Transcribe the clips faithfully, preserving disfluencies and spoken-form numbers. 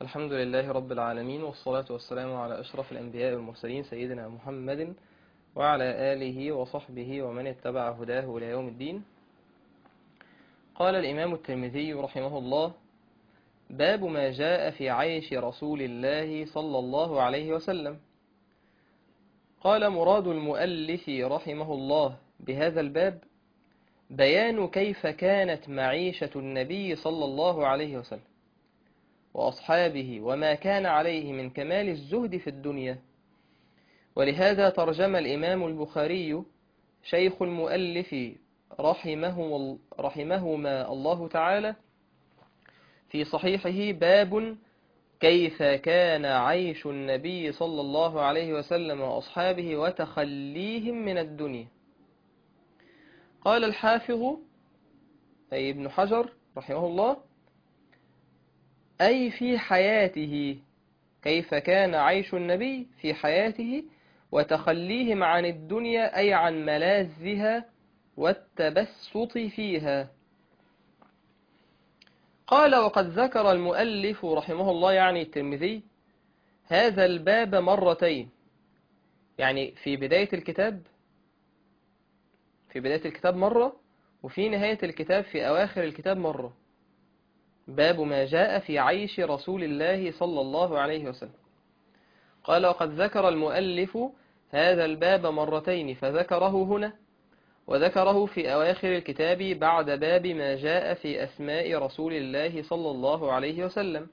الحمد لله رب العالمين، والصلاة والسلام على أشرف الأنبياء والمرسلين سيدنا محمد وعلى آله وصحبه ومن اتبع هداه إلى يوم الدين. قال الإمام الترمذي رحمه الله: باب ما جاء في عيش رسول الله صلى الله عليه وسلم. قال: مراد المؤلف رحمه الله بهذا الباب بيان كيف كانت معيشة النبي صلى الله عليه وسلم وأصحابه وما كان عليه من كمال الزهد في الدنيا. ولهذا ترجم الإمام البخاري شيخ المؤلف رحمه رحمهما الله تعالى في صحيحه باب كيف كان عيش النبي صلى الله عليه وسلم وأصحابه وتخليهم من الدنيا. قال الحافظ أي ابن حجر رحمه الله: أي في حياته، كيف كان عيش النبي في حياته وتخليهم عن الدنيا، أي عن ملاذها والتبسط فيها. قال: وقد ذكر المؤلف رحمه الله يعني الترمذي هذا الباب مرتين، يعني في بداية الكتاب في بداية الكتاب مرة، وفي نهاية الكتاب في أواخر الكتاب مرة. باب ما جاء في عيش رسول الله صلى الله عليه وسلم. قال: وقد ذكر المؤلف هذا الباب مرتين، فذكره هنا وذكره في أواخر الكتاب بعد باب ما جاء في أسماء رسول الله صلى الله عليه وسلم.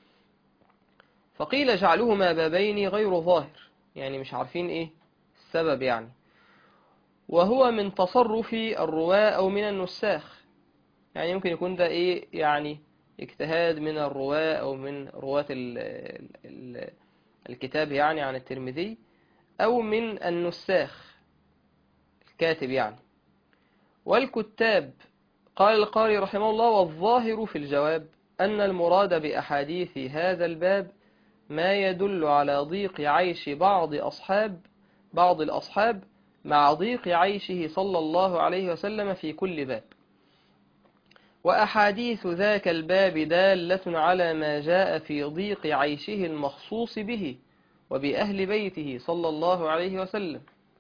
فقيل جعلهما بابين غير ظاهر، يعني مش عارفين إيه السبب يعني، وهو من تصرف الرواة أو من النساخ، يعني يمكن يكون ده إيه يعني اجتهاد من الرواة أو من رواة ال ال الكتاب يعني عن الترمذي، أو من النساخ الكاتب يعني. والكتاب قال القاري رحمه الله: والظاهر في الجواب أن المراد بأحاديث هذا الباب ما يدل على ضيق عيش بعض أصحاب بعض الأصحاب مع ضيق عيشه صلى الله عليه وسلم في كل باب. وأحاديث ذاك الباب دالة على ما جاء في ضيق عيشه المخصوص به وبأهل بيته صلى الله عليه وسلم.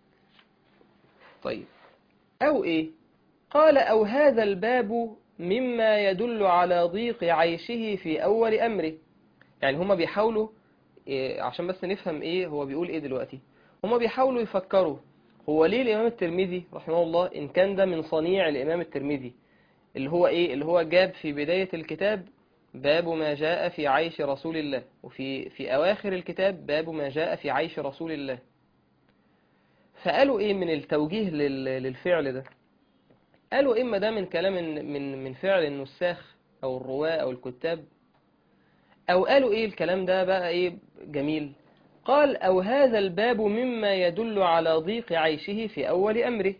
طيب، أو إيه؟ قال: أو هذا الباب مما يدل على ضيق عيشه في أول أمره. يعني هما بيحاولوا إيه، عشان بس نفهم إيه هو بيقول إيه دلوقتي. هما بيحاولوا يفكروا هو ليه الإمام الترمذي رحمه الله، إن كان ده من صنيع الإمام الترمذي اللي هو إيه اللي هو جاب في بداية الكتاب باب ما جاء في عيش رسول الله، وفي في أواخر الكتاب باب ما جاء في عيش رسول الله. فقالوا إيه من التوجيه للفعل ده؟ قالوا إما ده من كلام من من فعل النساخ أو الرواة أو الكتاب، أو قالوا إيه الكلام ده بقى إيه جميل. قال: أو هذا الباب مما يدل على ضيق عيشه في أول أمره،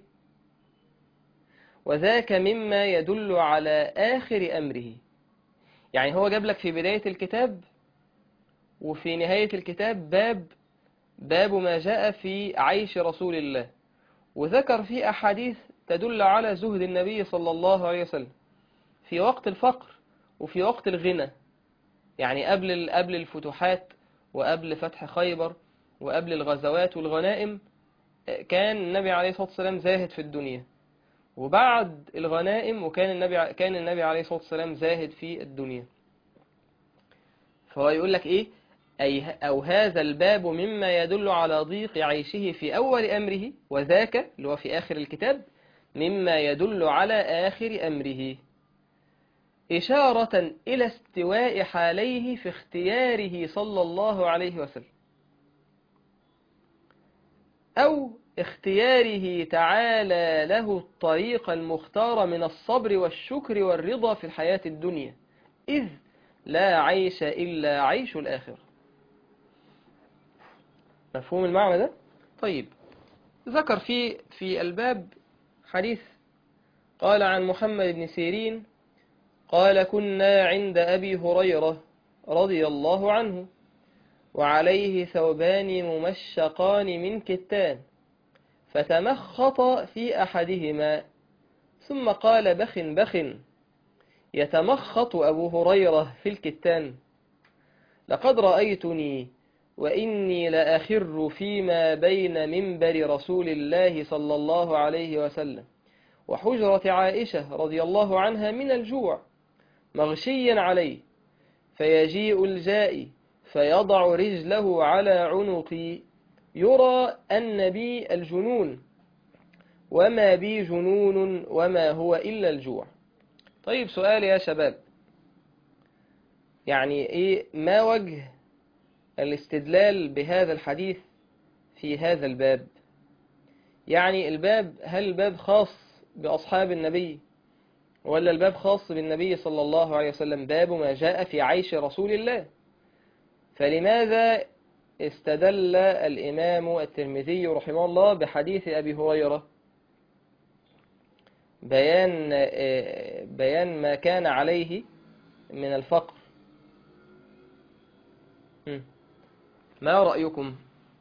وذاك مما يدل على آخر أمره. يعني هو جاب لك في بداية الكتاب وفي نهاية الكتاب باب باب ما جاء في عيش رسول الله، وذكر فيه أحاديث تدل على زهد النبي صلى الله عليه وسلم في وقت الفقر وفي وقت الغنى، يعني قبل قبل الفتوحات وقبل فتح خيبر وقبل الغزوات والغنائم كان النبي عليه الصلاة والسلام زاهد في الدنيا، وبعد الغنائم وكان النبي كان النبي عليه الصلاة والسلام زاهد في الدنيا. فهو يقول لك إيه؟ أي أو هذا الباب مما يدل على ضيق عيشه في أول أمره، وذاك اللي هو في آخر الكتاب مما يدل على آخر أمره، إشارة إلى استواء حاليه في اختياره صلى الله عليه وسلم، أو اختياره تعالى له الطريق المختار من الصبر والشكر والرضا في الحياة الدنيا، إذ لا عيش إلا عيش الآخرة. مفهوم المعنى ده؟ طيب، ذكر في في الباب حديث قال عن محمد بن سيرين قال: كنا عند أبي هريرة رضي الله عنه وعليه ثوبان ممشقان من كتان، فتمخط في أحدهما ثم قال: بخ بخ، يتمخط أبو هريرة في الكتان، لقد رأيتني وإني لأخر فيما بين منبر رسول الله صلى الله عليه وسلم وحجرة عائشة رضي الله عنها من الجوع مغشيا عليه، فيجيء الجائي فيضع رجله على عنقي يرى أن بي الجنون وما بي جنون وما هو إلا الجوع. طيب سؤال يا شباب، يعني إيه ما وجه الاستدلال بهذا الحديث في هذا الباب؟ يعني الباب، هل الباب خاص بأصحاب النبي ولا الباب خاص بالنبي صلى الله عليه وسلم؟ باب ما جاء في عيش رسول الله. فلماذا استدل الإمام الترمذي رحمه الله بحديث أبي هريرة بيان بيان ما كان عليه من الفقر؟ ما رأيكم؟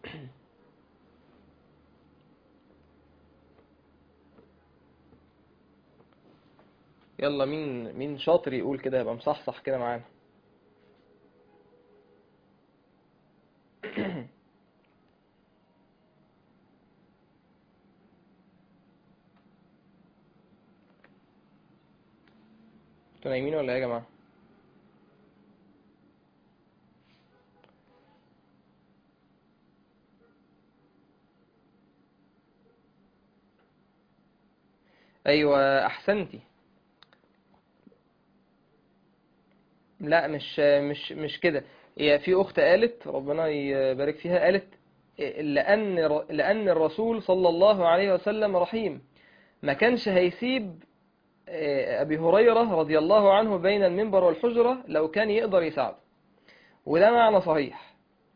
يلا مين مين شاطر يقول كده، يبقى مصحصح كده معانا. انتوا نايمين ولا ايه يا جماعة؟ ايوه احسنتي. لا مش مش مش كده. هي في اخت قالت ربنا يبارك فيها، قالت لان لان الرسول صلى الله عليه وسلم رحيم، ما كانش هيسيب ابي هريرة رضي الله عنه بين المنبر والحجرة لو كان يقدر يساعده. وده معنى صحيح،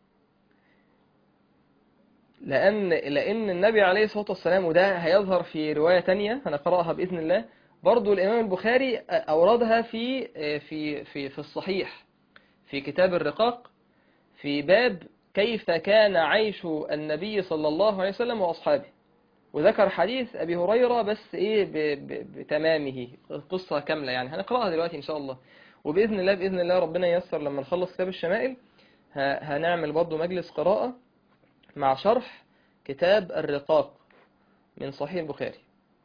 لأن لأن النبي عليه الصلاة والسلام، وده هيظهر في رواية تانية هنقرأها بإذن الله، برضو الإمام البخاري أوردها في في في في الصحيح في كتاب الرقاق في باب كيف كان عيش النبي صلى الله عليه وسلم وأصحابه، وذكر حديث أبي هريرة بس إيه بتمامه، قصة كاملة يعني هنقرأها دلوقتي إن شاء الله. وبإذن الله بإذن الله ربنا ييسر لما نخلص كتاب الشمائل هنعمل برضو مجلس قراءة مع شرح كتاب الرقاق من صحيح البخاري.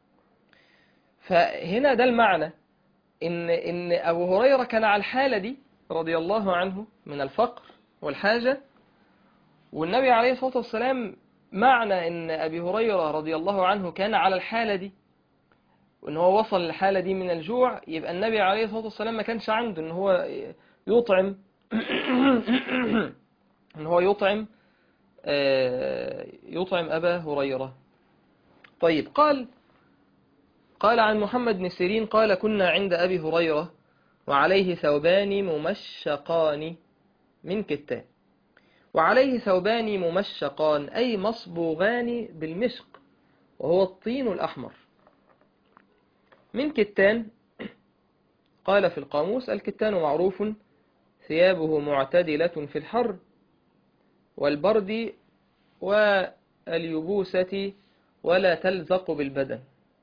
فهنا ده المعنى، إن إن أبو هريرة كان على الحالة دي رضي الله عنه من الفقر والحاجة، والنبي عليه الصلاة والسلام معنى إن أبي هريرة رضي الله عنه كان على الحالة دي وإن هو وصل للحالة دي من الجوع، يبقى النبي عليه الصلاة والسلام ما كانش عنده إن هو يطعم إن هو يطعم يطعم أبا هريرة. طيب قال قال عن محمد بن سيرين قال كنا عند أبي هريرة وعليه ثوبان ممشقان من كتان. وعليه ثوبان ممشقان أي مصبوغان بالمشق وهو الطين الأحمر. من كتان قال في القاموس الكتان معروف ثيابه معتدلة في الحر والبرد واليبوسة ولا تلزق بالبدن.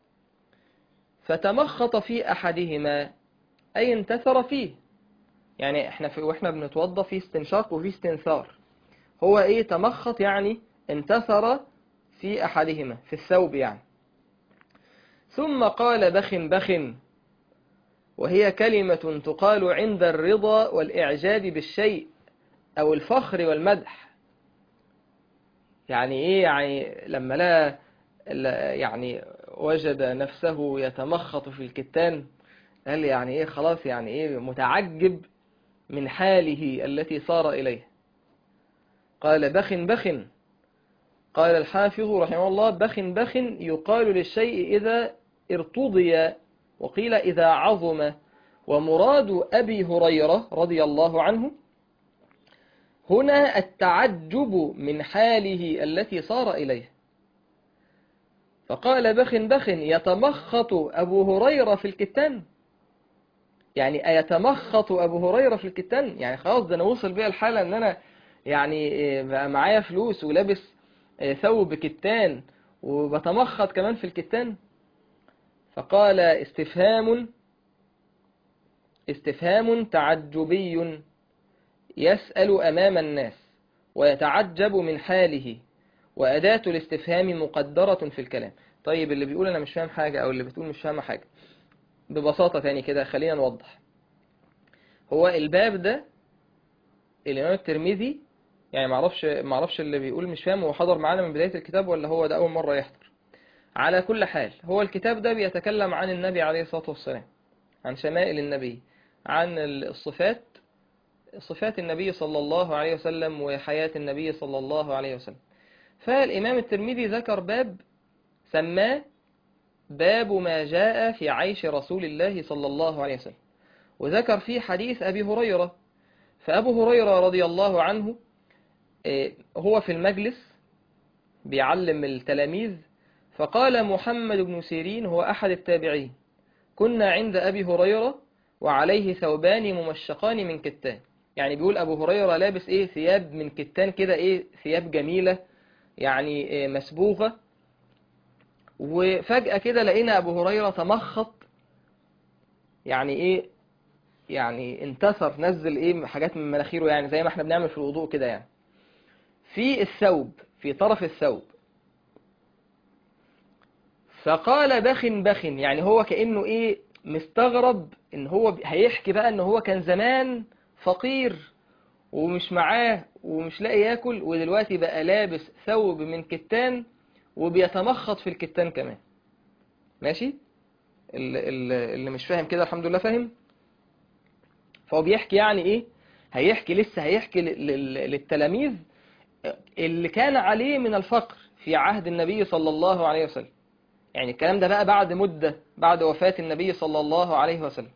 فتمخط في أحدهما أي انتثر فيه، يعني احنا في واحنا بنتوضى في استنشاق وفي استنثار، هو ايه تمخط يعني انتثر في أحدهما في الثوب يعني. ثم قال بخ بخ، وهي كلمة تقال عند الرضا والإعجاب بالشيء أو الفخر والمدح. يعني ايه؟ يعني لما لا يعني وجد نفسه يتمخط في الكتان قال يعني ايه خلاص، يعني ايه متعجب من حاله التي صار إليه. قال بخ بخ. قال الحافظ رحمه الله بخ بخ يقال للشيء إذا ارتضي وقيل إذا عظم. ومراد أبي هريرة رضي الله عنه هنا التعجب من حاله التي صار إليه. فقال بخ بخ يتمخط أبو هريرة في الكتان، يعني أيتمخط أبو هريرة في الكتان؟ يعني خلاص ده أنا وصل بيها الحالة أن أنا يعني بقى معايا فلوس ولابس ثوب كتان وبتمخط كمان في الكتان. فقال استفهام استفهام تعجبي يسأل أمام الناس ويتعجب من حاله وأداة الاستفهام مقدرة في الكلام. طيب اللي بيقول أنا مش فاهم حاجة أو اللي بتقول مش فاهمة حاجة، ببساطة تاني كده خلينا نوضح. هو الباب ده الإمام الترمذي يعني معرفش معرفش اللي بيقول مش فاهم هو حضر معانا من بداية الكتاب ولا هو ده أول مرة يحضر. على كل حال هو الكتاب ده بيتكلم عن النبي عليه الصلاة والسلام، عن شمائل النبي، عن الصفات صفات النبي صلى الله عليه وسلم وحياة النبي صلى الله عليه وسلم. فالإمام الترمذي ذكر باب سماه باب ما جاء في عيش رسول الله صلى الله عليه وسلم، وذكر فيه حديث أبي هريرة. فأبو هريرة رضي الله عنه هو في المجلس بيعلم التلاميذ، فقال محمد بن سيرين هو أحد التابعين: كنا عند أبي هريرة وعليه ثوبان ممشقان من كتان. يعني بيقول أبو هريرة لابس إيه؟ ثياب من كتان كده، إيه؟ ثياب جميلة يعني إيه؟ مسبوغة. وفجأة كده لقينا أبو هريرة تمخط، يعني إيه؟ يعني انتثر، نزل إيه؟ حاجات من مناخيره، يعني زي ما احنا بنعمل في الوضوء كده، يعني في الثوب، في طرف الثوب. فقال بخ بخ، يعني هو كأنه إيه؟ مستغرب إن هو هيحكي بقى إن هو كان زمان فقير ومش معاه ومش لاقي ياكل، ودلوقتي بقى لابس ثوب من كتان وبيتمخط في الكتان كمان. ماشي؟ اللي, اللي مش فاهم كده الحمد لله فاهم. فهو بيحكي يعني ايه؟ هيحكي لسه هيحكي للتلاميذ اللي كان عليه من الفقر في عهد النبي صلى الله عليه وسلم. يعني الكلام ده بقى بعد مدة، بعد وفاة النبي صلى الله عليه وسلم.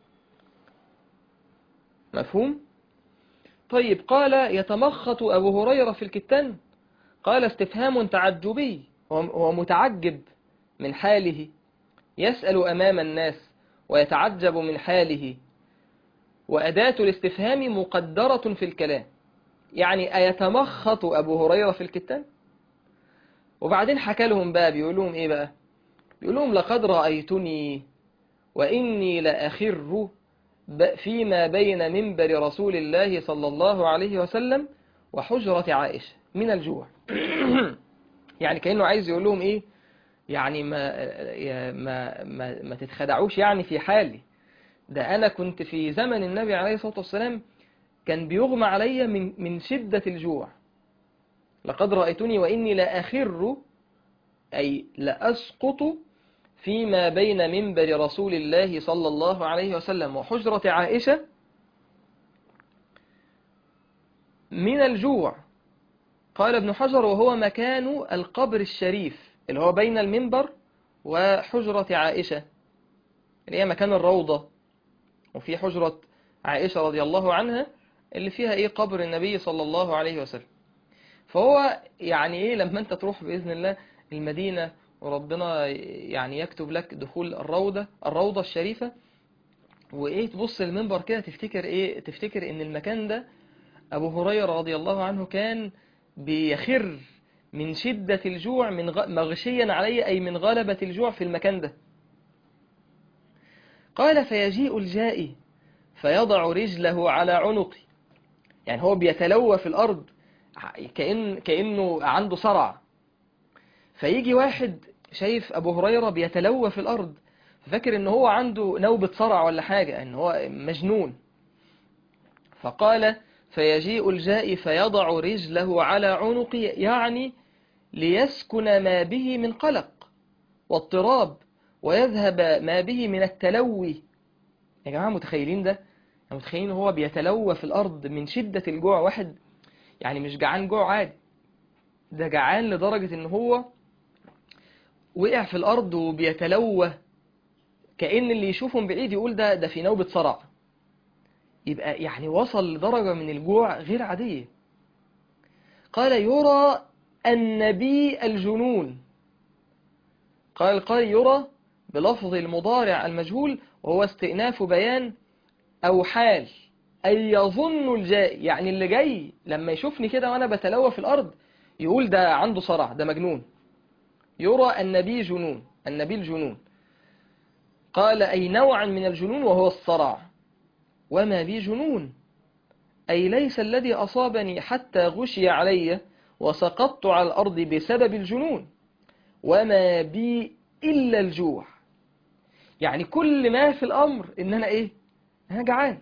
مفهوم؟ طيب قال يتمخط أبو هريرة في الكتان، قال استفهام تعجبي، هو متعجب من حاله، يسأل أمام الناس ويتعجب من حاله، وأداة الاستفهام مقدرة في الكلام. يعني أيتمخط أبو هريرة في الكتان؟ وبعدين حكى لهم بقى، بيقول لهم إيه بقى؟ بيقول لهم لقد رأيتني وإني لأخر فيما بين منبر رسول الله صلى الله عليه وسلم وحجرة عائشة من الجوع. يعني كأنه عايز يقول لهم إيه؟ يعني ما ما ما, ما تتخدعوش يعني في حالي، ده أنا كنت في زمن النبي عليه الصلاة والسلام كان بيغمى علي من من شدة الجوع. لقد رأيتني وإني لأخر، أي لأسقط فيما بين منبر رسول الله صلى الله عليه وسلم وحجرة عائشة من الجوع. قال ابن حجر وهو مكان القبر الشريف اللي هو بين المنبر وحجرة عائشة، اللي هي مكان الروضة، وفي حجرة عائشة رضي الله عنها اللي فيها ايه؟ قبر النبي صلى الله عليه وسلم. فهو يعني ايه لما انت تروح بإذن الله المدينة وربنا يعني يكتب لك دخول الروضة الروضة الشريفة، وايه تبص المنبر كده تفتكر ايه؟ تفتكر ان المكان ده ابو هريرة رضي الله عنه كان بيخر من شدة الجوع، من غ... مغشيا عليه، اي من غلبة الجوع في المكان ده. قال فيجيء الجائي فيضع رجله على عنقي، يعني هو بيتلوى في الأرض كأن كأنه عنده صرع. فيجي واحد شايف أبو هريرة بيتلوى في الأرض، ففكر إن هو عنده نوبة صرع ولا حاجة، إن هو مجنون. فقال فيجيء الجائي فيضع رجله على عنقي، يعني ليسكن ما به من قلق واضطراب ويذهب ما به من التلوي. يا جماعة متخيلين ده؟ متخيلين هو بيتلوى في الأرض من شدة الجوع، واحد يعني مش جعان جوع عادي، ده جعان لدرجة إن هو وقع في الأرض وبيتلوى، كأن اللي يشوفه من بعيد يقول ده ده في نوبة صرع. يبقى يعني وصل لدرجة من الجوع غير عادية. قال يرى النبي الجنون، قال قال يرى بلفظ المضارع المجهول وهو استئناف بيان أو حال، أي يظن الجائي، يعني اللي جاي لما يشوفني كده وأنا بتلوى في الأرض يقول ده عنده صرع، ده مجنون. يرى النبي جنون، النبي الجنون. قال أي نوعا من الجنون وهو الصرع. وما بي جنون، أي ليس الذي أصابني حتى غشي علي وسقطت على الأرض بسبب الجنون، وما بي إلا الجوع. يعني كل ما في الأمر إن أنا إيه؟ أنا جعان.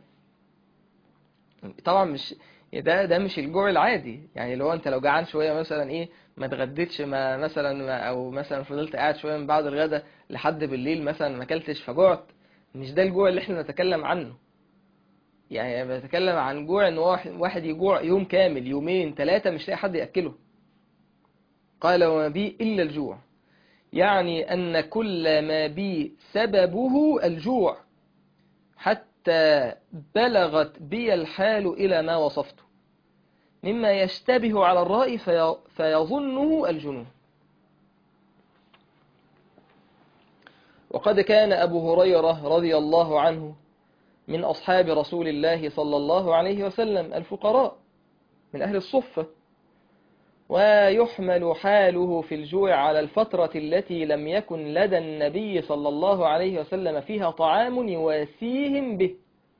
طبعا مش ده ده مش الجوع العادي، يعني لو أنت لو جعان شوية مثلا إيه، ما اتغديتش، ما مثلا ما أو مثلا فضلت قاعد شوية من بعد الغداء لحد بالليل مثلا ما أكلتش فجعت، مش ده الجوع اللي إحنا نتكلم عنه. يعني بتكلم عن جوع إن واحد واحد يجوع يوم كامل، يومين ثلاثة مش لاقي حد يأكله. قال وما بي إلا الجوع، يعني أن كل ما بي سببه الجوع، حتى بلغت بي الحال إلى ما وصفته مما يشتبه على الرأي في فيظنه الجنون. وقد كان أبو هريرة رضي الله عنه من أصحاب رسول الله صلى الله عليه وسلم الفقراء من أهل الصفة، ويحمل حاله في الجوع على الفترة التي لم يكن لدى النبي صلى الله عليه وسلم فيها طعام يواسيهم به.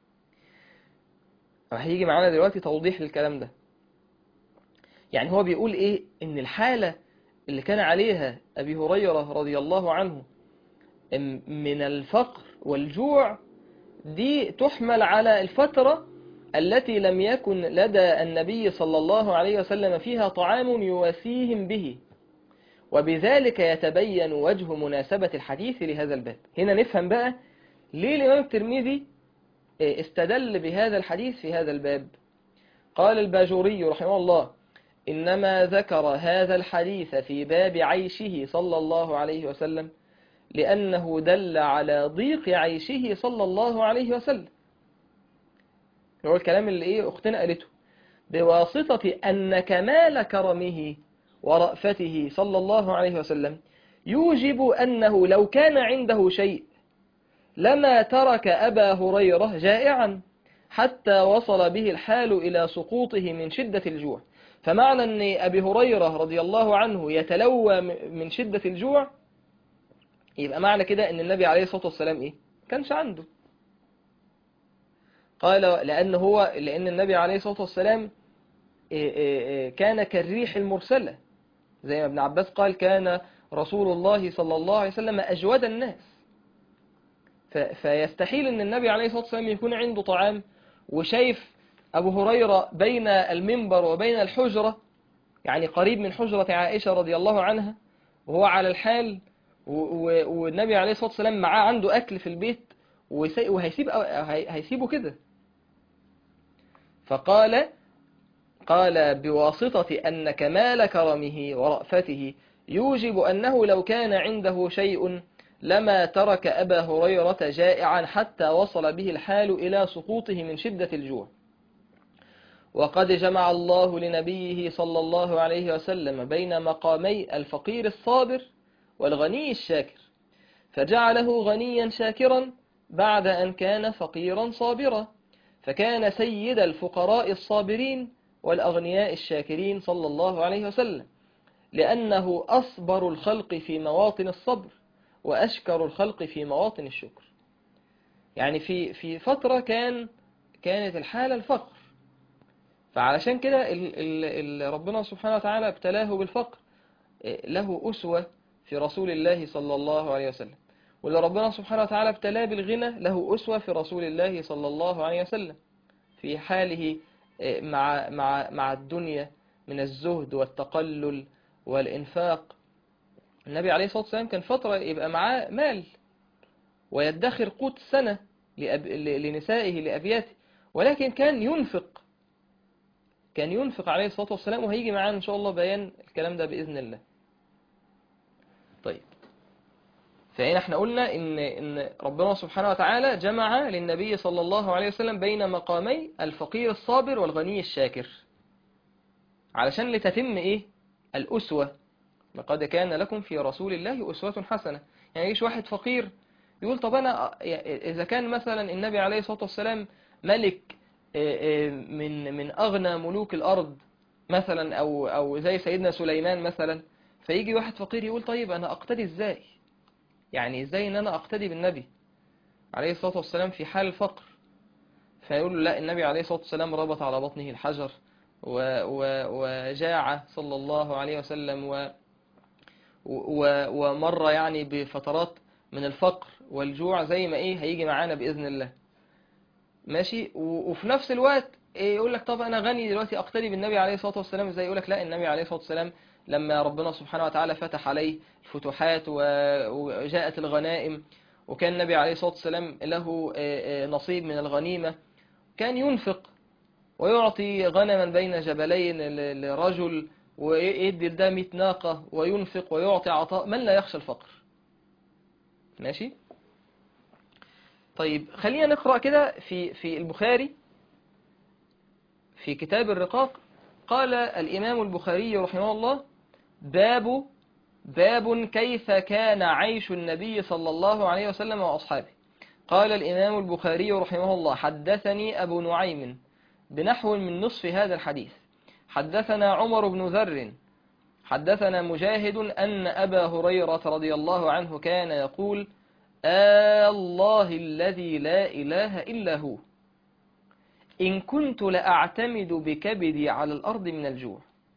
هيجي معانا دلوقتي توضيح للكلام ده. يعني هو بيقول إيه؟ إن الحالة اللي كان عليها أبي هريرة رضي الله عنه من الفقر والجوع دي تحمل على الفترة التي لم يكن لدى النبي صلى الله عليه وسلم فيها طعام يواسيهم به، وبذلك يتبين وجه مناسبة الحديث لهذا الباب. هنا نفهم بقى ليه الإمام الترمذي استدل بهذا الحديث في هذا الباب. قال الباجوري رحمه الله: إنما ذكر هذا الحديث في باب عيشه صلى الله عليه وسلم لأنه دل على ضيق عيشه صلى الله عليه وسلم. هو الكلام اللي إيه أختنا قالته، بواسطة أن كمال كرمه ورأفته صلى الله عليه وسلم يوجب أنه لو كان عنده شيء لما ترك أبا هريرة جائعا حتى وصل به الحال إلى سقوطه من شدة الجوع. فمعنى أن أبي هريرة رضي الله عنه يتلوى من شدة الجوع، يبقى معنى كده أن النبي عليه الصلاة والسلام إيه؟ كانش عنده. قال لأن هو لأن النبي عليه الصلاة والسلام كان كالريح المرسلة، زي ما ابن عباس قال: كان رسول الله صلى الله عليه وسلم أجود الناس. فيستحيل أن النبي عليه الصلاة والسلام يكون عنده طعام وشايف أبو هريرة بين المنبر وبين الحجرة، يعني قريب من حجرة عائشة رضي الله عنها، وهو على الحال، والنبي عليه الصلاة والسلام معاه عنده أكل في البيت وهيسيب هيسيبه كده. فقال قال بواسطة أن كمال كرمه ورأفته يوجب أنه لو كان عنده شيء لما ترك أبا هريرة جائعا حتى وصل به الحال إلى سقوطه من شدة الجوع. وقد جمع الله لنبيه صلى الله عليه وسلم بين مقامي الفقير الصابر والغني الشاكر، فجعله غنيا شاكرا بعد أن كان فقيرا صابرا، فكان سيد الفقراء الصابرين والأغنياء الشاكرين صلى الله عليه وسلم، لأنه أصبر الخلق في مواطن الصبر وأشكر الخلق في مواطن الشكر. يعني في في فترة كان كانت الحالة الفقر، فعلشان كده ال ال ربنا سبحانه وتعالى ابتلاه بالفقر، له أسوة في رسول الله صلى الله عليه وسلم. واللي ربنا سبحانه وتعالى ابتلاه بالغنى له أسوة في رسول الله صلى الله عليه وسلم في حاله مع مع مع الدنيا من الزهد والتقلل والإنفاق. النبي عليه الصلاة والسلام كان فترة يبقى معاه مال ويدخر قوت سنة لنسائه لأبياته، ولكن كان ينفق كان ينفق عليه الصلاة والسلام، وهيجي معانا إن شاء الله بيان الكلام ده بإذن الله. طيب، فهنا احنا قلنا إن إن ربنا سبحانه وتعالى جمع للنبي صلى الله عليه وسلم بين مقامي الفقير الصابر والغني الشاكر، علشان لتتم إيه؟ الأسوة. لقد كان لكم في رسول الله أسوة حسنة. يعني يجيش واحد فقير يقول: طب أنا إذا كان مثلا النبي عليه الصلاة والسلام ملك من من أغنى ملوك الأرض مثلا، أو أو زي سيدنا سليمان مثلا، فيجي واحد فقير يقول: طيب أنا أقتدي إزاي؟ يعني إزاي إن أنا أقتدي بالنبي عليه الصلاة والسلام في حال الفقر؟ فيقول له لا، النبي عليه الصلاة والسلام ربط على بطنه الحجر و و وجاع صلى الله عليه وسلم و و ومر يعني بفترات من الفقر والجوع زي ما ايه هيجي معانا بإذن الله. ماشي. وفي نفس الوقت إيه يقول لك طب انا غني دلوقتي اقتدي بالنبي عليه الصلاة والسلام ازاي؟ يقول لك لا، النبي عليه الصلاة والسلام لما ربنا سبحانه وتعالى فتح عليه الفتوحات وجاءت الغنائم، وكان النبي عليه الصلاة والسلام له نصيب من الغنيمة، كان ينفق ويعطي غنما بين جبلين لرجل، ويدي ده مئة ناقة، وينفق ويعطي عطاء من لا يخشى الفقر. ماشي. طيب خلينا نقرأ كده في في البخاري في كتاب الرقاق. قال الإمام البخاري رحمه الله: باب باب كيف كان عيش النبي صلى الله عليه وسلم وأصحابه. قال الإمام البخاري رحمه الله: حدثني أبو نعيم بنحو من نصف هذا الحديث. حدثنا عمر بن ذر حدثنا مجاهد أن أبا هريرة رضي الله عنه كان يقول: آه الله الذي لا إله إلا هو، إن كنت لأعتمد بكبدي على الأرض من الجوع،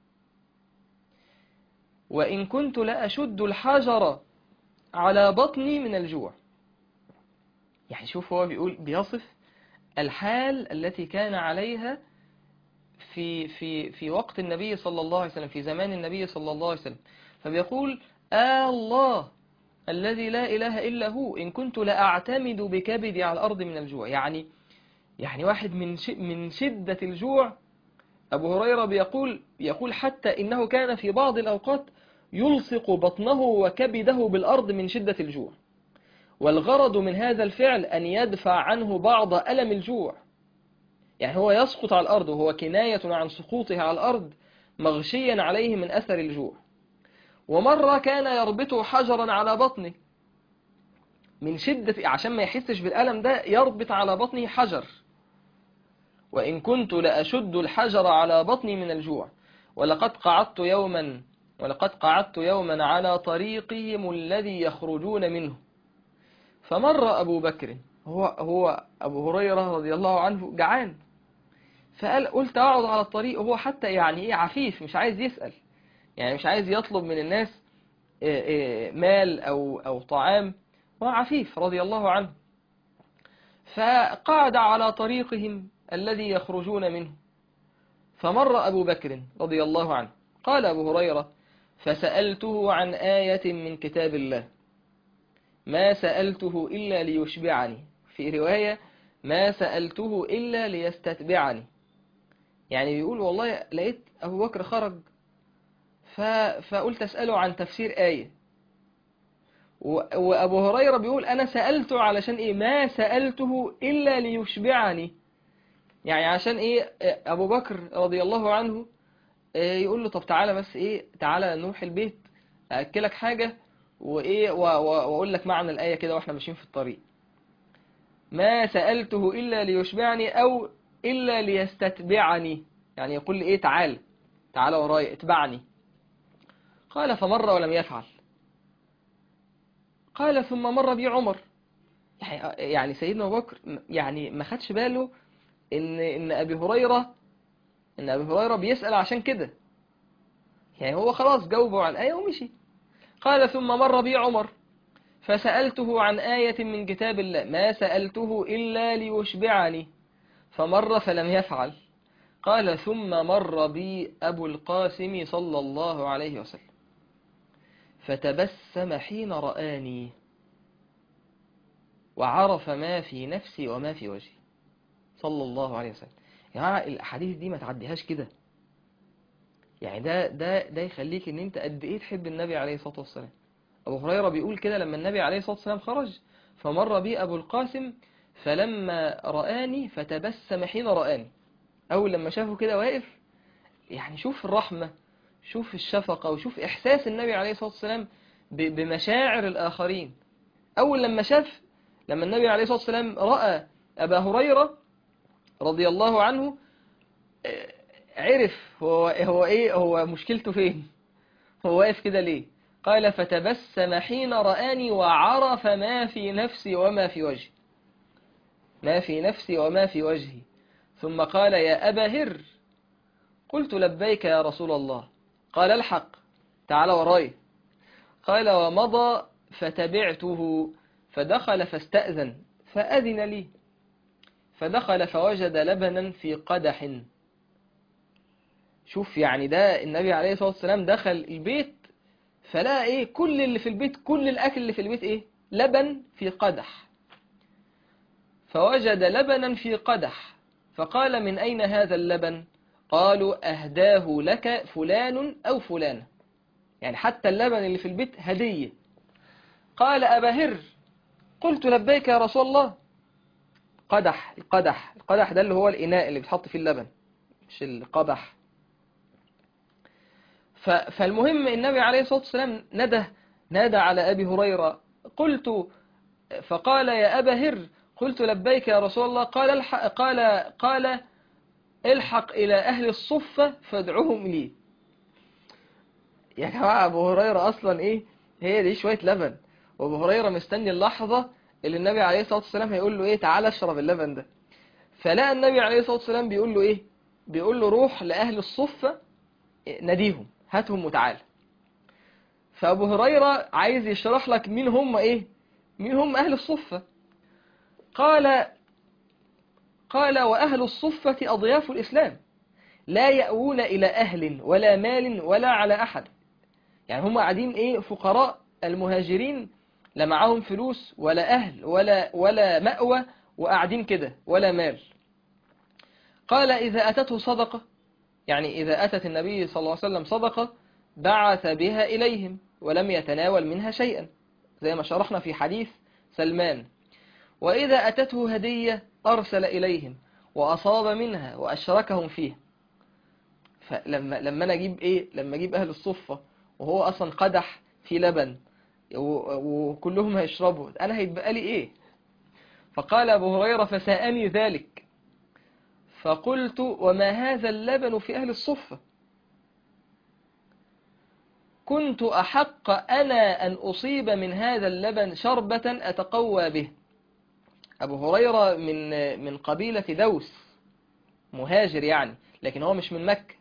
وإن كنت لأشد الحجر على بطني من الجوع. يعني شوف هو بيقول بيصف الحال التي كان عليها في في في وقت النبي صلى الله عليه وسلم، في زمان النبي صلى الله عليه وسلم. فبيقول: آه الله الذي لا إله إلا هو، إن كنت لأعتمد بكبدي على الأرض من الجوع. يعني يعني واحد من من شدة الجوع. أبو هريرة بيقول يقول حتى إنه كان في بعض الأوقات يلصق بطنه وكبده بالأرض من شدة الجوع، والغرض من هذا الفعل أن يدفع عنه بعض ألم الجوع. يعني هو يسقط على الأرض، وهو كناية عن سقوطه على الأرض مغشيا عليه من أثر الجوع. ومرة كان يربط حجرا على بطنه من شدة، عشان ما يحسش بالألم ده يربط على بطنه حجر. وإن كنت لأشد الحجر على بطني من الجوع، ولقد قعدت يوما ولقد قعدت يوما على طريقهم الذي يخرجون منه، فمر أبو بكر، هو هو أبو هريرة رضي الله عنه جعان، فقال قلت أقعد على الطريق. وهو حتى يعني إيه عفيف، مش عايز يسأل، يعني مش عايز يطلب من الناس مال أو أو طعام، هو عفيف رضي الله عنه. فقعد على طريقهم الذي يخرجون منه، فمر أبو بكر رضي الله عنه. قال أبو هريرة: فسألته عن آية من كتاب الله، ما سألته إلا ليشبعني. في رواية: ما سألته إلا ليستتبعني. يعني بيقول والله لقيت أبو بكر خرج ف... فقلت أسأله عن تفسير آية. و... وأبو هريرة بيقول أنا سألته علشان إيه؟ ما سألته إلا ليشبعني. يعني عشان إيه؟ أبو بكر رضي الله عنه يقول له طب تعالى بس إيه، تعالى نروح البيت أأكلك حاجة وإيه و... و... وأقول لك معنى الآية كده وإحنا ماشيين في الطريق. ما سألته إلا ليشبعني أو إلا ليستتبعني، يعني يقول لي إيه تعال تعال وراي اتبعني. قال فمر ولم يفعل. قال ثم مر بي عمر. يعني سيدنا أبو بكر يعني ما خدش باله إن إن أبي هريرة إن أبي هريرة بيسأل عشان كده، يعني هو خلاص جاوبه عن آية ومشي. قال ثم مر بي عمر فسألته عن آية من كتاب الله، ما سألته إلا ليشبعني، فمر فلم يفعل. قال ثم مر بي أبو القاسم صلى الله عليه وسلم فتبسم حين رآني وعرف ما في نفسي وما في وجهي صلى الله عليه وسلم. يعني الأحاديث دي ما تعديهاش كده، يعني ده ده ده يخليك ان انت قد ايه تحب النبي عليه الصلاة والسلام. أبو هريرة بيقول كده لما النبي عليه الصلاة والسلام خرج فمر بي أبو القاسم فلما رآني فتبسم حين رآني. أول لما شافه كده واقف، يعني شوف الرحمة، شوف الشفقة، وشوف إحساس النبي عليه الصلاة والسلام بمشاعر الآخرين. أول لما شاف لما النبي عليه الصلاة والسلام رأى أبا هريرة رضي الله عنه عرف هو هو إيه هو مشكلته فين، هو واقف كده ليه. قال فتبسم حين رآني وعرف ما في نفسي وما في وجهي. ما في نفسي وما في وجهي. ثم قال يا أبا هر. قلت لبيك يا رسول الله. قال الحق تعال وراي. قال ومضى فتبعته فدخل فاستأذن فأذن لي، فدخل فوجد لبنا في قدح. شوف يعني ده النبي عليه الصلاة والسلام دخل البيت فلقى ايه كل اللي في البيت، كل الأكل اللي في البيت ايه؟ لبن في قدح. فوجد لبنا في قدح فقال من أين هذا اللبن؟ قالوا أهداه لك فلان أو فلانة، يعني حتى اللبن اللي في البيت هدية. قال أبا هر. قلت لبيك يا رسول الله. قدح، القدح القدح ده اللي هو الإناء اللي بتحط فيه اللبن، مش القدح. فالمهم النبي عليه الصلاة والسلام نده نادى على أبي هريرة. قلت فقال يا أبا هر. قلت لبيك يا رسول الله. قال الحق قال قال الحق إلى أهل الصفة فادعوهم لي. يا جماعة أبو هريرة أصلا إيه؟ هي دي شوية لبن، وأبو هريرة مستني اللحظة اللي النبي عليه الصلاة والسلام هيقول له إيه تعال اشرب اللبن ده. فلا النبي عليه الصلاة والسلام بيقول له إيه؟ بيقول له روح لأهل الصفة ناديهم هاتهم وتعال. فأبو هريرة عايز يشرح لك مين هم إيه؟ مين هم أهل الصفة. قال قال وأهل الصفة أضياف الإسلام لا يأوون إلى أهل ولا مال ولا على أحد. يعني هم قاعدين إيه فقراء المهاجرين، لا معاهم فلوس ولا أهل ولا ولا مأوى، وقاعدين كده ولا مال. قال إذا أتته صدقة، يعني إذا أتت النبي صلى الله عليه وسلم صدقة بعث بها إليهم ولم يتناول منها شيئا زي ما شرحنا في حديث سلمان. وإذا أتته هدية أرسل إليهم وأصاب منها وأشركهم فيها. فلما لما أنا أجيب إيه لما أجيب أهل الصفة وهو أصلا قدح في لبن وكلهم هيشربوا، أنا هيتبقى لي إيه؟ فقال أبو هريرة فساءني ذلك. فقلت وما هذا اللبن في أهل الصفة؟ كنت أحق أنا أن أصيب من هذا اللبن شربة أتقوى به. أبو هريرة من من قبيلة دوس، مهاجر يعني، لكن هو مش من مكة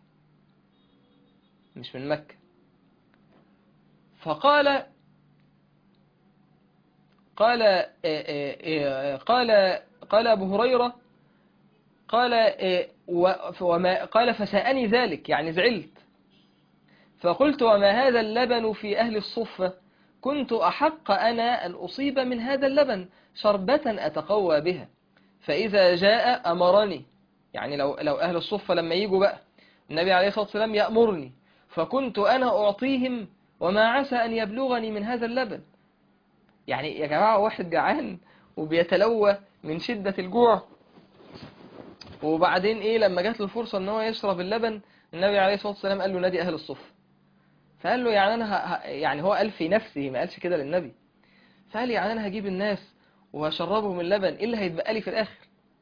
مش من مكة. فقال قال قال قال أبو هريرة قال وما قال فساءني ذلك، يعني زعلت. فقلت وما هذا اللبن في أهل الصفة؟ كنت أحق أنا أن أصيب من هذا اللبن شربة أتقوى بها، فإذا جاء أمرني. يعني لو لو أهل الصفة لما يجوا بقى النبي عليه الصلاة والسلام يأمرني، فكنت أنا أعطيهم وما عسى أن يبلغني من هذا اللبن. يعني يا جماعة واحد جعان وبيتلوى من شدة الجوع، وبعدين إيه لما جات له الفرصة أن هو يشرب اللبن، النبي عليه الصلاة والسلام قال له نادي أهل الصفة. فقال له يعني أنا ه... يعني هو قال في نفسه ما قالش كده للنبي، فقال يعني أنا هجيب الناس وهشربهم اللبن، إيه اللي هيتبقى لي في الآخر؟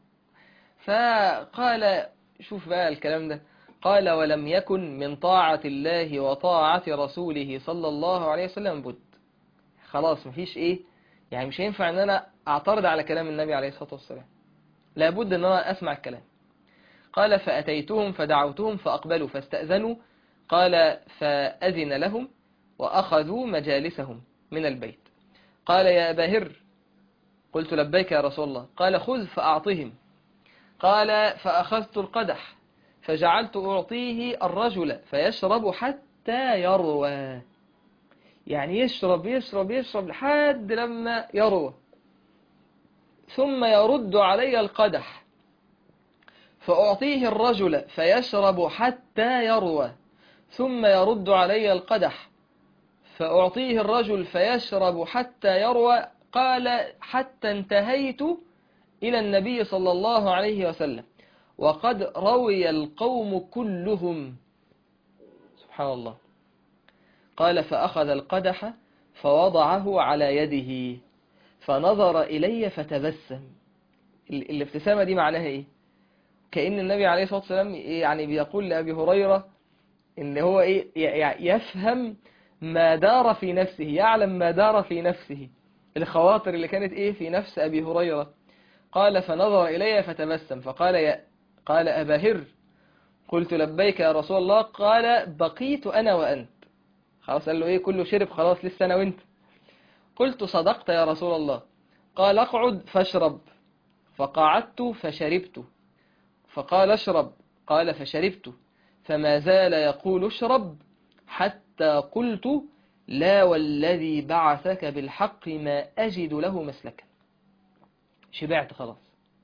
فقال شوف بقى الكلام ده، قال ولم يكن من طاعة الله وطاعة رسوله صلى الله عليه وسلم بد. خلاص مفيش إيه، يعني مش هينفع أن أنا أعترض على كلام النبي عليه الصلاة والسلام، لابد أن أنا أسمع الكلام. قال فأتيتهم فدعوتهم فأقبلوا فاستأذنوا. قال فأذن لهم وأخذوا مجالسهم من البيت. قال يا أبا هر. قلت لبيك يا رسول الله. قال خذ فأعطهم. قال فأخذت القدح فجعلت أعطيه الرجل فيشرب حتى يروى، يعني يشرب يشرب يشرب لحد لما يروى، ثم يرد علي القدح فأعطيه الرجل فيشرب حتى يروى، ثم يرد علي القدح فأعطيه الرجل فيشرب حتى يروى. قال حتى انتهيت إلى النبي صلى الله عليه وسلم وقد روي القوم كلهم. سبحان الله. قال فأخذ القدح فوضعه على يده فنظر إلي فتبسم. الابتسامة دي معناها إيه؟ كأن النبي عليه الصلاة والسلام يعني بيقول لأبي هريرة إن هو إيه يفهم ما دار في نفسه، يعلم ما دار في نفسه، الخواطر اللي كانت إيه في نفس أبي هريرة. قال فنظر إلي فتبسم فقال يا قال أبا هر. قلت لبيك يا رسول الله. قال بقيت أنا وأنت. خلاص قال له إيه كله شرب خلاص لسه أنا وأنت. قلت صدقت يا رسول الله. قال اقعد فاشرب. فقعدت فشربت. فقال اشرب. قال فشربت. فما زال يقول اشرب حتى قلت لا والذي بعثك بالحق ما أجد له مسلكا. شبعت خلاص.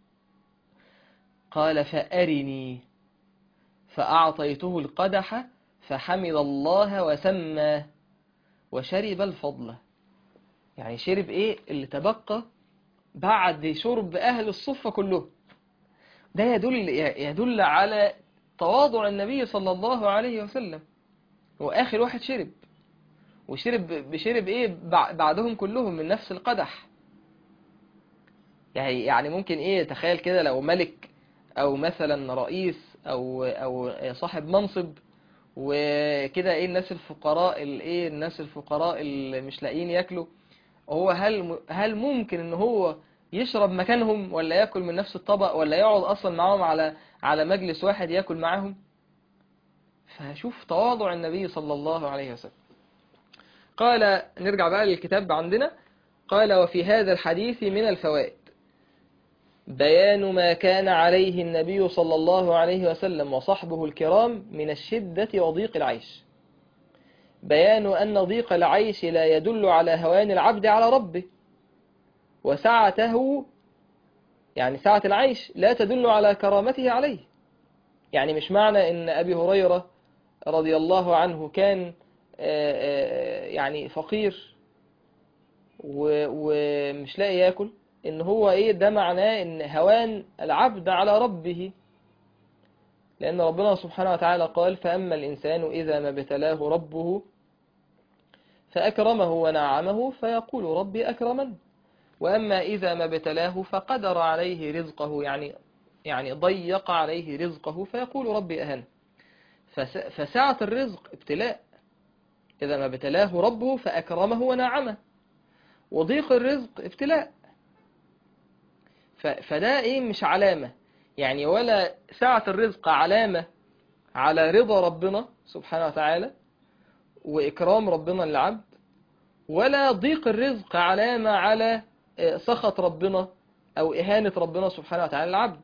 قال فأرني. فأعطيته القدح فحمد الله وسمى وشرب الفضل. يعني شرب ايه اللي تبقى بعد شرب أهل الصفة كله. ده يدل, يدل على تواضع النبي صلى الله عليه وسلم. وآخر واحد شرب وشرب بشرب ايه بعدهم كلهم من نفس القدح. يعني يعني ممكن ايه تخيل كده لو ملك او مثلا رئيس او او صاحب منصب وكده ايه الناس الفقراء الايه الناس الفقراء اللي مش لاقيين ياكلوا. هو هل هل ممكن ان هو يشرب مكانهم ولا ياكل من نفس الطبق ولا يقعد اصلا معاهم على على مجلس واحد ياكل معاهم؟ فشوف تواضع النبي صلى الله عليه وسلم. قال نرجع بقى للكتاب عندنا. قال وفي هذا الحديث من الفوائد بيان ما كان عليه النبي صلى الله عليه وسلم وصحبه الكرام من الشدة وضيق العيش. بيان أن ضيق العيش لا يدل على هوان العبد على ربه، وسعته يعني سعة العيش لا تدل على كرامته عليه. يعني مش معنى أن أبي هريرة رضي الله عنه كان يعني فقير ومش لاقي ياكل ان هو ايه ده معناه ان هوان العبد على ربه. لان ربنا سبحانه وتعالى قال فأما الإنسان إذا ما ابتلاه ربه فأكرمه ونعمه فيقول ربي أكرمن، وأما إذا ما ابتلاه فقدر عليه رزقه يعني يعني ضيق عليه رزقه فيقول ربي أهن. فسعة الرزق ابتلاء. إذا ما ابتلاه ربه فأكرمه ونعمه، وضيق الرزق ابتلاء. فده ايه مش علامة يعني، ولا سعة الرزق علامة على رضا ربنا سبحانه وتعالى وإكرام ربنا للعبد، ولا ضيق الرزق علامة على سخط ربنا أو إهانة ربنا سبحانه وتعالى للعبد.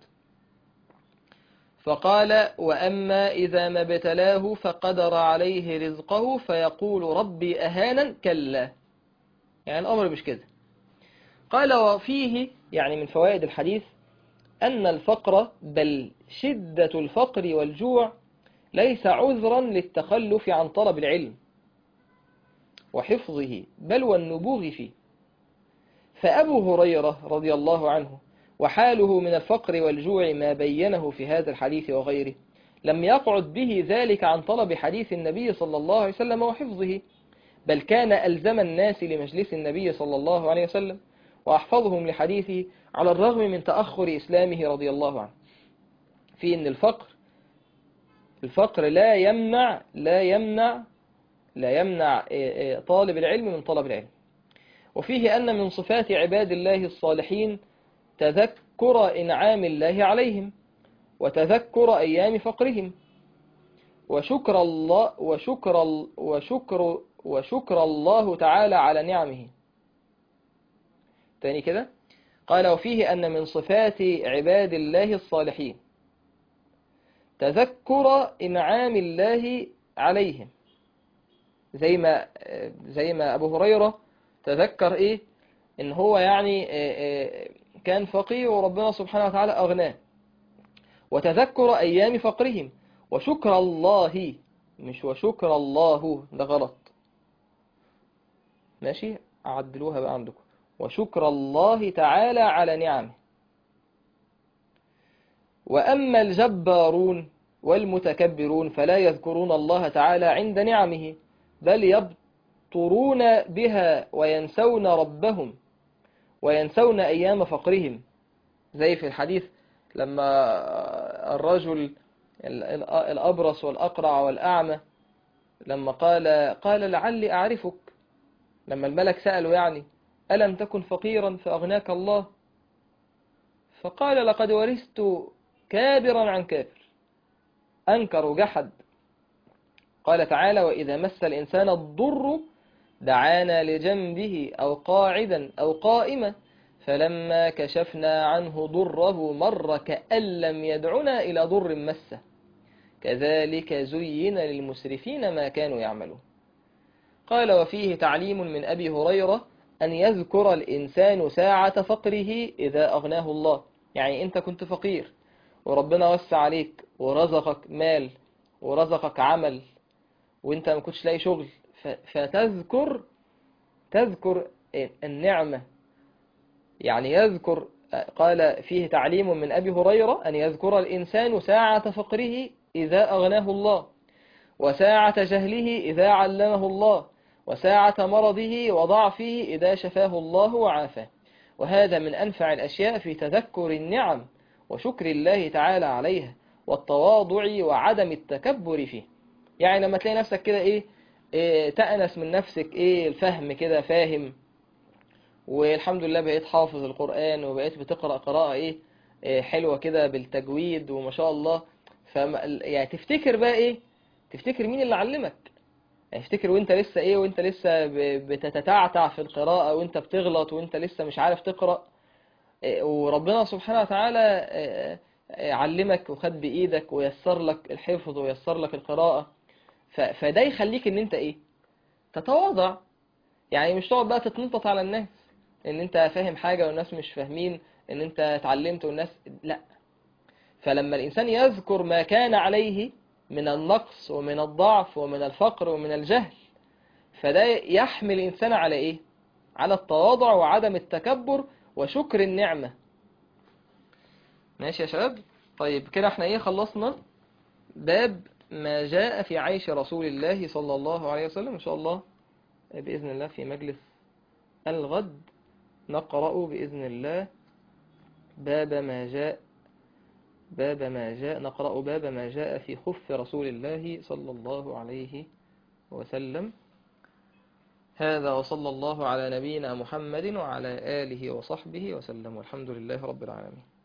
فقال وأما إذا ما ابتلاه فقدر عليه رزقه فيقول ربي أهانا كلا. يعني الأمر مش كده. قال وفيه يعني من فوائد الحديث أن الفقر بل شدة الفقر والجوع ليس عذرا للتخلف عن طلب العلم وحفظه بل والنبوغ فيه. فأبو هريرة رضي الله عنه وحاله من الفقر والجوع ما بينه في هذا الحديث وغيره لم يقعد به ذلك عن طلب حديث النبي صلى الله عليه وسلم وحفظه، بل كان ألزم الناس لمجلس النبي صلى الله عليه وسلم وأحفظهم لحديثه على الرغم من تأخر إسلامه رضي الله عنه. في أن الفقر الفقر لا يمنع لا يمنع لا يمنع طالب العلم من طلب العلم. وفيه أن من صفات عباد الله الصالحين تذكر إنعام الله عليهم وتذكر أيام فقرهم وشكر الله وشكر وشكر وشكر الله تعالى على نعمه. تاني كده قال وفيه أن من صفات عباد الله الصالحين تذكر إنعام الله عليهم، زي ما زي ما أبو هريرة تذكر إيه إن هو يعني كان فقير وربنا سبحانه وتعالى أغناه، وتذكر أيام فقرهم وشكر الله مش وشكر الله ده غلط ماشي عدلوها بقى عندكم وشكر الله تعالى على نعمه. وأما الجبارون والمتكبرون فلا يذكرون الله تعالى عند نعمه بل يبطرون بها وينسون ربهم وينسون أيام فقرهم، زي في الحديث لما الرجل الأبرص والأقرع والأعمى لما قال قال لعلي أعرفك، لما الملك سأله يعني ألم تكن فقيرا فأغناك الله، فقال لقد ورثت كابرا عن كابر، أنكر وجحد. قال تعالى وإذا مس الإنسان الضر دعانا لجنبه أو قاعدا أو قائما فلما كشفنا عنه ضره مر كأن لم يدعنا إلى ضر مسه كذلك زين للمسرفين ما كانوا يعملون. قال وفيه تعليم من أبي هريرة أن يذكر الإنسان ساعة فقره إذا أغناه الله. يعني أنت كنت فقير وربنا وسع عليك ورزقك مال ورزقك عمل وانت ما كنتش لاقي شغل، فتذكر تذكر النعمة. يعني يذكر، قال فيه تعليم من أبي هريرة أن يذكر الإنسان ساعة فقره إذا أغناه الله، وساعة جهله إذا علمه الله، وساعة مرضه وضعفه إذا شفاه الله وعافاه. وهذا من أنفع الأشياء في تذكر النعم وشكر الله تعالى عليها والتواضع وعدم التكبر فيه. يعني لما تلاقي نفسك كده إيه, إيه تأنس من نفسك، إيه الفهم كده فاهم، والحمد لله بقيت حافظ القرآن وبقيت بتقرأ قراءة إيه, إيه حلوة كده بالتجويد وما شاء الله. فما يعني تفتكر بقى إيه، تفتكر مين اللي علمك. يعني تفتكر وانت لسه ايه، وانت لسه بتتتعتع في القراءة وانت بتغلط وانت لسه مش عارف تقرأ، وربنا سبحانه وتعالى علمك وخد بإيدك ويسر لك الحفظ ويسر لك القراءة. فده يخليك ان انت ايه، تتواضع. يعني مش تقعد بقى تتنطط على الناس ان انت فاهم حاجة والناس مش فاهمين، ان انت اتعلمت والناس لا. فلما الانسان يذكر ما كان عليه من النقص ومن الضعف ومن الفقر ومن الجهل، فده يحمل الإنسان على إيه؟ على التواضع وعدم التكبر وشكر النعمة. ماشي يا شباب؟ طيب كده احنا ايه خلصنا باب ما جاء في عيش رسول الله صلى الله عليه وسلم. إن شاء الله بإذن الله في مجلس الغد نقرأ بإذن الله باب ما جاء باب ما جاء نقرأ باب ما جاء في خف رسول الله صلى الله عليه وسلم. هذا وصلى الله على نبينا محمد وعلى آله وصحبه وسلم، والحمد لله رب العالمين.